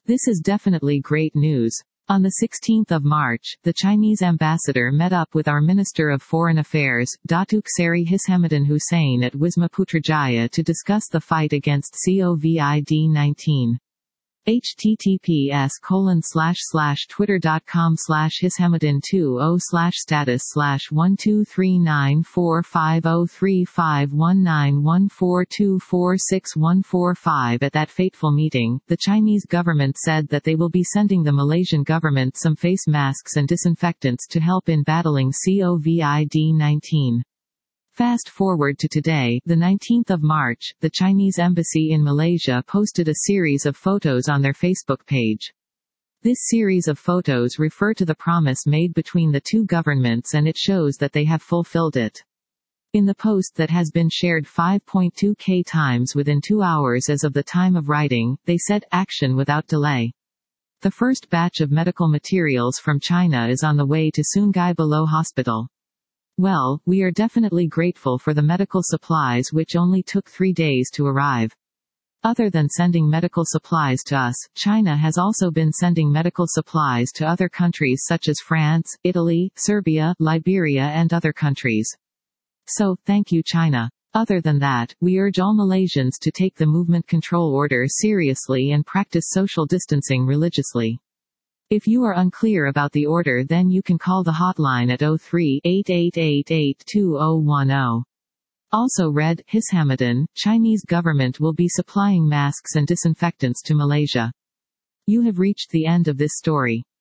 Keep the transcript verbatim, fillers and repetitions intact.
This is definitely great news. On the sixteenth of March, the Chinese ambassador met up with our Minister of Foreign Affairs, Datuk Seri Hishamuddin Hussain at Wisma Putrajaya to discuss the fight against COVID nineteen. https colon slash slash twitter.com slash hishamuddin20 slash status slash one two three nine four five zero three five one nine one four two four six one four five. At that fateful meeting, the Chinese government said that they will be sending the Malaysian government some face masks and disinfectants to help in battling COVID nineteen. Fast forward to today, the nineteenth of March, the Chinese embassy in Malaysia posted a series of photos on their Facebook page. This series of photos refer to the promise made between the two governments, and it shows that they have fulfilled it. In the post that has been shared five point two K times within two hours as of the time of writing, they said, "Action without delay." The first batch of medical materials from China is on the way to Sungai Buloh Hospital. Well, we are definitely grateful for the medical supplies, which only took three days to arrive. Other than sending medical supplies to us, China has also been sending medical supplies to other countries such as France, Italy, Serbia, Liberia and other countries. So, thank you China. Other than that, we urge all Malaysians to take the movement control order seriously and practice social distancing religiously. If you are unclear about the order, then you can call the hotline at zero three, eight eight eight eight two zero one zero. Also read, Hishamuddin, Chinese government will be supplying masks and disinfectants to Malaysia. You have reached the end of this story.